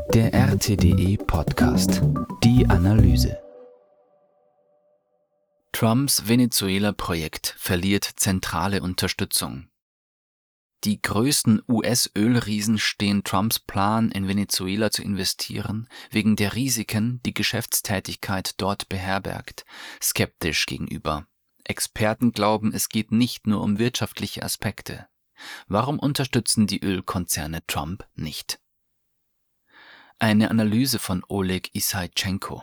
Der RTDE Podcast. Die Analyse. Trumps Venezuela-Projekt verliert zentrale Unterstützung. Die größten US-Ölriesen stehen Trumps Plan, in Venezuela zu investieren, wegen der Risiken, die Geschäftstätigkeit dort beherbergt, skeptisch gegenüber. Experten glauben, es geht nicht nur um wirtschaftliche Aspekte. Warum unterstützen die Ölkonzerne Trump nicht? Eine Analyse von Oleg Issaitschenko.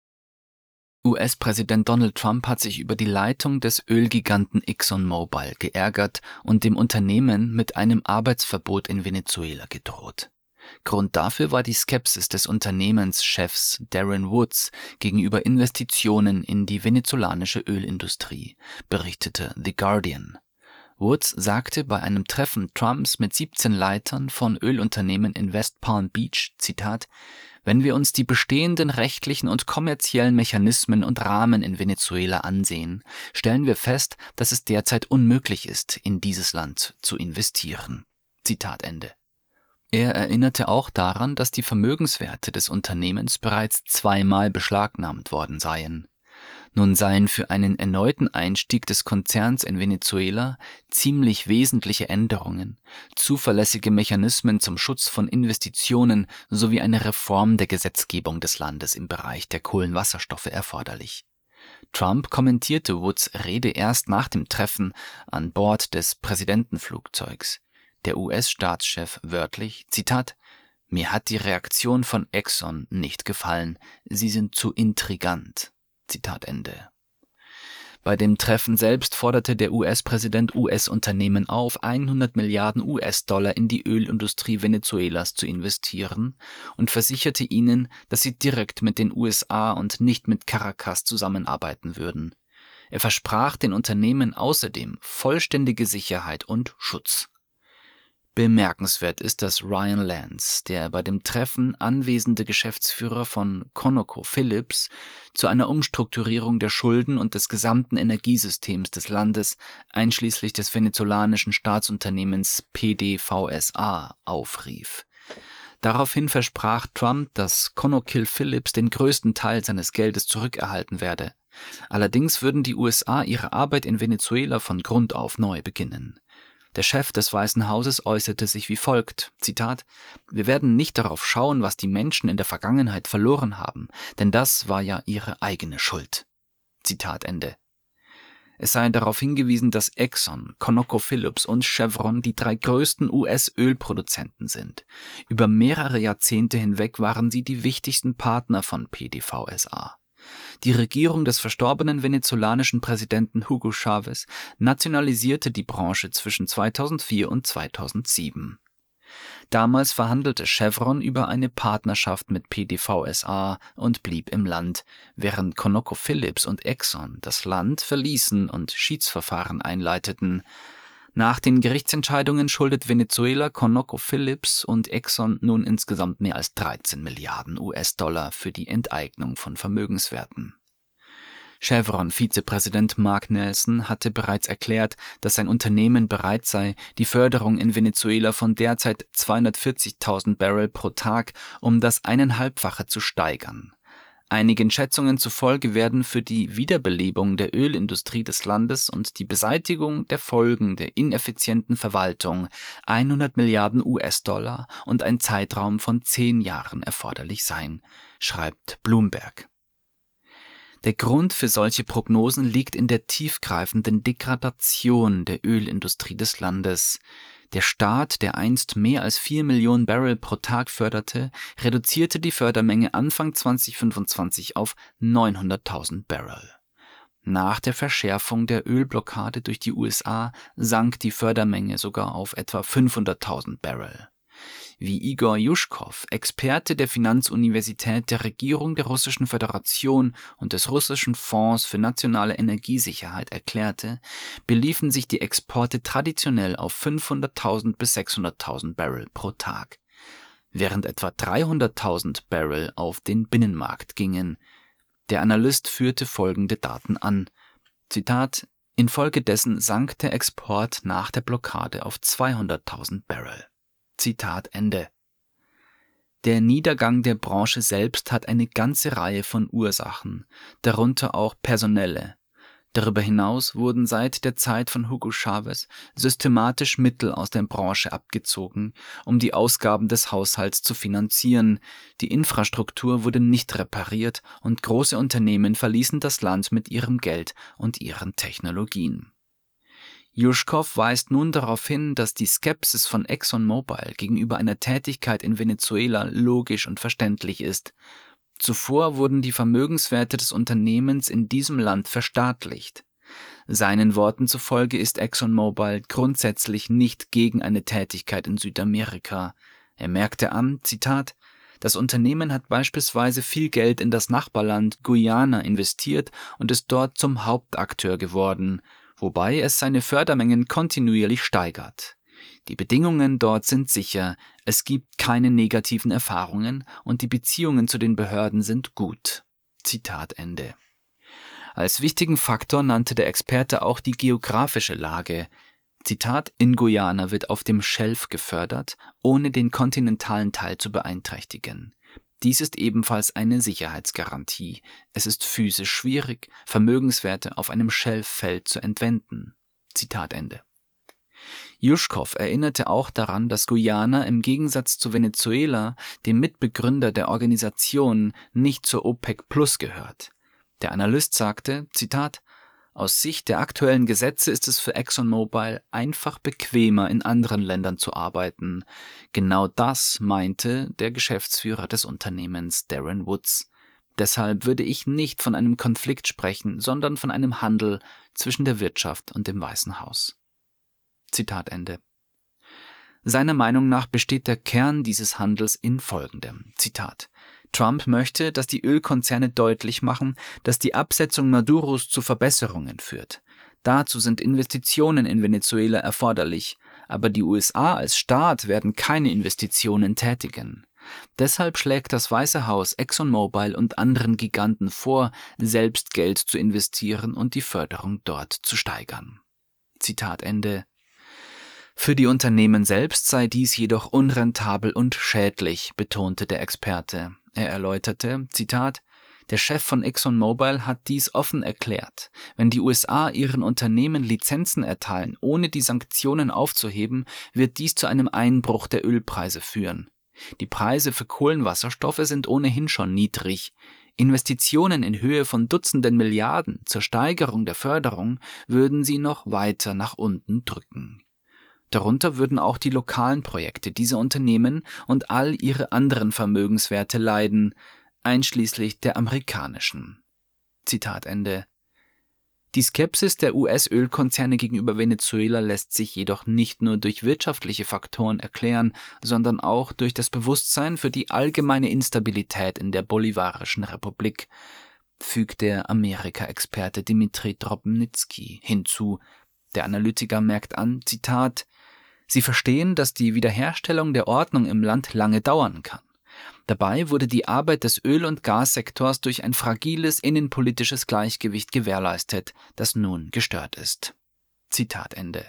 US-Präsident Donald Trump hat sich über die Leitung des Ölgiganten ExxonMobil geärgert und dem Unternehmen mit einem Arbeitsverbot in Venezuela gedroht. Grund dafür war die Skepsis des Unternehmenschefs Darren Woods gegenüber Investitionen in die venezolanische Ölindustrie, berichtete The Guardian. Woods sagte bei einem Treffen Trumps mit 17 Leitern von Ölunternehmen in West Palm Beach, Zitat, wenn wir uns die bestehenden rechtlichen und kommerziellen Mechanismen und Rahmen in Venezuela ansehen, stellen wir fest, dass es derzeit unmöglich ist, in dieses Land zu investieren. Zitat Ende. Er erinnerte auch daran, dass die Vermögenswerte des Unternehmens bereits zweimal beschlagnahmt worden seien. Nun seien für einen erneuten Einstieg des Konzerns in Venezuela ziemlich wesentliche Änderungen, zuverlässige Mechanismen zum Schutz von Investitionen sowie eine Reform der Gesetzgebung des Landes im Bereich der Kohlenwasserstoffe erforderlich. Trump kommentierte Woods' Rede erst nach dem Treffen an Bord des Präsidentenflugzeugs. Der US-Staatschef wörtlich, Zitat, mir hat die Reaktion von Exxon nicht gefallen, sie sind zu intrigant. Zitat Ende. Bei dem Treffen selbst forderte der US-Präsident US-Unternehmen auf, 100 Milliarden US-Dollar in die Ölindustrie Venezuelas zu investieren und versicherte ihnen, dass sie direkt mit den USA und nicht mit Caracas zusammenarbeiten würden. Er versprach den Unternehmen außerdem vollständige Sicherheit und Schutz. Bemerkenswert ist, dass Ryan Lance, der bei dem Treffen anwesende Geschäftsführer von ConocoPhillips, zu einer Umstrukturierung der Schulden und des gesamten Energiesystems des Landes, einschließlich des venezolanischen Staatsunternehmens PDVSA, aufrief. Daraufhin versprach Trump, dass ConocoPhillips den größten Teil seines Geldes zurückerhalten werde. Allerdings würden die USA ihre Arbeit in Venezuela von Grund auf neu beginnen. Der Chef des Weißen Hauses äußerte sich wie folgt, Zitat, wir werden nicht darauf schauen, was die Menschen in der Vergangenheit verloren haben, denn das war ja ihre eigene Schuld. Zitat Ende. Es sei darauf hingewiesen, dass Exxon, ConocoPhillips und Chevron die 3 größten US-Ölproduzenten sind. Über mehrere Jahrzehnte hinweg waren sie die wichtigsten Partner von PDVSA. Die Regierung des verstorbenen venezolanischen Präsidenten Hugo Chávez nationalisierte die Branche zwischen 2004 und 2007. Damals verhandelte Chevron über eine Partnerschaft mit PDVSA und blieb im Land, während ConocoPhillips und Exxon das Land verließen und Schiedsverfahren einleiteten. Nach den Gerichtsentscheidungen schuldet Venezuela ConocoPhillips und Exxon nun insgesamt mehr als 13 Milliarden US-Dollar für die Enteignung von Vermögenswerten. Chevron-Vizepräsident Mark Nelson hatte bereits erklärt, dass sein Unternehmen bereit sei, die Förderung in Venezuela von derzeit 240.000 Barrel pro Tag um das 1,5-fache zu steigern. Einigen Schätzungen zufolge werden für die Wiederbelebung der Ölindustrie des Landes und die Beseitigung der Folgen der ineffizienten Verwaltung 100 Milliarden US-Dollar und ein Zeitraum von 10 Jahren erforderlich sein, schreibt Bloomberg. Der Grund für solche Prognosen liegt in der tiefgreifenden Degradation der Ölindustrie des Landes. Der Staat, der einst mehr als 4 Millionen Barrel pro Tag förderte, reduzierte die Fördermenge Anfang 2025 auf 900.000 Barrel. Nach der Verschärfung der Ölblockade durch die USA sank die Fördermenge sogar auf etwa 500.000 Barrel. Wie Igor Juschkow, Experte der Finanzuniversität der Regierung der Russischen Föderation und des russischen Fonds für nationale Energiesicherheit erklärte, beliefen sich die Exporte traditionell auf 500.000 bis 600.000 Barrel pro Tag, während etwa 300.000 Barrel auf den Binnenmarkt gingen. Der Analyst führte folgende Daten an. Zitat: Infolgedessen sank der Export nach der Blockade auf 200.000 Barrel. Zitat Ende. Der Niedergang der Branche selbst hat eine ganze Reihe von Ursachen, darunter auch personelle. Darüber hinaus wurden seit der Zeit von Hugo Chavez systematisch Mittel aus der Branche abgezogen, um die Ausgaben des Haushalts zu finanzieren. Die Infrastruktur wurde nicht repariert und große Unternehmen verließen das Land mit ihrem Geld und ihren Technologien. Juschkow weist nun darauf hin, dass die Skepsis von ExxonMobil gegenüber einer Tätigkeit in Venezuela logisch und verständlich ist. Zuvor wurden die Vermögenswerte des Unternehmens in diesem Land verstaatlicht. Seinen Worten zufolge ist ExxonMobil grundsätzlich nicht gegen eine Tätigkeit in Südamerika. Er merkte an, Zitat, das Unternehmen hat beispielsweise viel Geld in das Nachbarland Guyana investiert und ist dort zum Hauptakteur geworden, wobei es seine Fördermengen kontinuierlich steigert. Die Bedingungen dort sind sicher, es gibt keine negativen Erfahrungen und die Beziehungen zu den Behörden sind gut. Zitat Ende. Als wichtigen Faktor nannte der Experte auch die geografische Lage. Zitat, in Guyana wird auf dem Schelf gefördert, ohne den kontinentalen Teil zu beeinträchtigen. Dies ist ebenfalls eine Sicherheitsgarantie. Es ist physisch schwierig, Vermögenswerte auf einem Schelffeld zu entwenden. Zitat Ende. Juschkow erinnerte auch daran, dass Guyana im Gegensatz zu Venezuela, dem Mitbegründer der Organisation, nicht zur OPEC Plus gehört. Der Analyst sagte, Zitat, aus Sicht der aktuellen Gesetze ist es für ExxonMobil einfach bequemer, in anderen Ländern zu arbeiten. Genau das meinte der Geschäftsführer des Unternehmens, Darren Woods. Deshalb würde ich nicht von einem Konflikt sprechen, sondern von einem Handel zwischen der Wirtschaft und dem Weißen Haus. Zitat Ende. Seiner Meinung nach besteht der Kern dieses Handels in folgendem, Zitat, Trump möchte, dass die Ölkonzerne deutlich machen, dass die Absetzung Maduros zu Verbesserungen führt. Dazu sind Investitionen in Venezuela erforderlich, aber die USA als Staat werden keine Investitionen tätigen. Deshalb schlägt das Weiße Haus ExxonMobil und anderen Giganten vor, selbst Geld zu investieren und die Förderung dort zu steigern. Zitat Ende. Für die Unternehmen selbst sei dies jedoch unrentabel und schädlich, betonte der Experte. Er erläuterte, Zitat, der Chef von ExxonMobil hat dies offen erklärt. Wenn die USA ihren Unternehmen Lizenzen erteilen, ohne die Sanktionen aufzuheben, wird dies zu einem Einbruch der Ölpreise führen. Die Preise für Kohlenwasserstoffe sind ohnehin schon niedrig. Investitionen in Höhe von Dutzenden Milliarden zur Steigerung der Förderung würden sie noch weiter nach unten drücken. Darunter würden auch die lokalen Projekte dieser Unternehmen und all ihre anderen Vermögenswerte leiden, einschließlich der amerikanischen. Zitat Ende. Die Skepsis der US-Ölkonzerne gegenüber Venezuela lässt sich jedoch nicht nur durch wirtschaftliche Faktoren erklären, sondern auch durch das Bewusstsein für die allgemeine Instabilität in der Bolivarischen Republik, fügt der Amerika-Experte Dmitri Drobnitsky hinzu. Der Analytiker merkt an, Zitat, Sie verstehen, dass die Wiederherstellung der Ordnung im Land lange dauern kann. Dabei wurde die Arbeit des Öl- und Gassektors durch ein fragiles innenpolitisches Gleichgewicht gewährleistet, das nun gestört ist. Zitat Ende.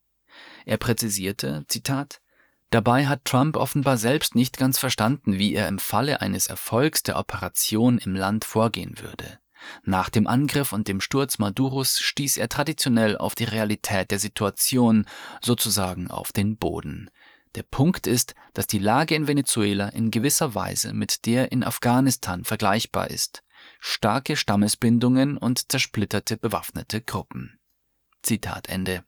Er präzisierte, Zitat, dabei hat Trump offenbar selbst nicht ganz verstanden, wie er im Falle eines Erfolgs der Operation im Land vorgehen würde. Nach dem Angriff und dem Sturz Maduros stieß er traditionell auf die Realität der Situation, sozusagen auf den Boden. Der Punkt ist, dass die Lage in Venezuela in gewisser Weise mit der in Afghanistan vergleichbar ist. Starke Stammesbindungen und zersplitterte bewaffnete Gruppen. Zitat Ende.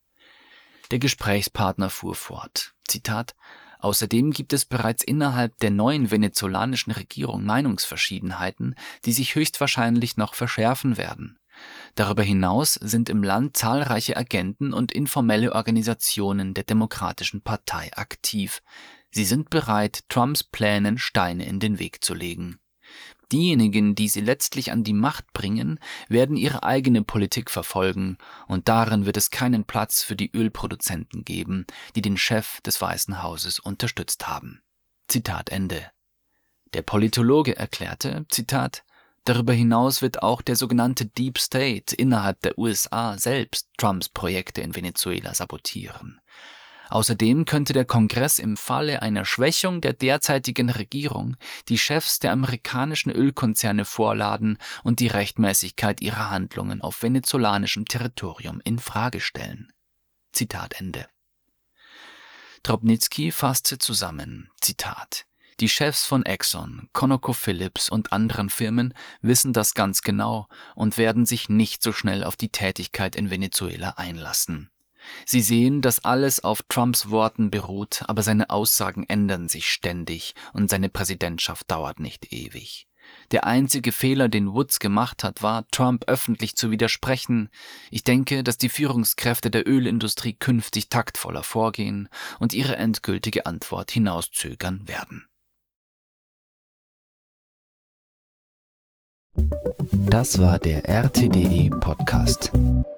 Der Gesprächspartner fuhr fort. Zitat, außerdem gibt es bereits innerhalb der neuen venezolanischen Regierung Meinungsverschiedenheiten, die sich höchstwahrscheinlich noch verschärfen werden. Darüber hinaus sind im Land zahlreiche Agenten und informelle Organisationen der Demokratischen Partei aktiv. Sie sind bereit, Trumps Plänen Steine in den Weg zu legen. Diejenigen, die sie letztlich an die Macht bringen, werden ihre eigene Politik verfolgen, und darin wird es keinen Platz für die Ölproduzenten geben, die den Chef des Weißen Hauses unterstützt haben. Zitat Ende. Der Politologe erklärte, Zitat, darüber hinaus wird auch der sogenannte Deep State innerhalb der USA selbst Trumps Projekte in Venezuela sabotieren. Außerdem könnte der Kongress im Falle einer Schwächung der derzeitigen Regierung die Chefs der amerikanischen Ölkonzerne vorladen und die Rechtmäßigkeit ihrer Handlungen auf venezolanischem Territorium in Frage stellen. Zitat Ende. Drobnitzky fasste zusammen, Zitat: Die Chefs von Exxon, ConocoPhillips und anderen Firmen wissen das ganz genau und werden sich nicht so schnell auf die Tätigkeit in Venezuela einlassen. Sie sehen, dass alles auf Trumps Worten beruht, aber seine Aussagen ändern sich ständig und seine Präsidentschaft dauert nicht ewig. Der einzige Fehler, den Woods gemacht hat, war, Trump öffentlich zu widersprechen. Ich denke, dass die Führungskräfte der Ölindustrie künftig taktvoller vorgehen und ihre endgültige Antwort hinauszögern werden. Das war der RTDE Podcast.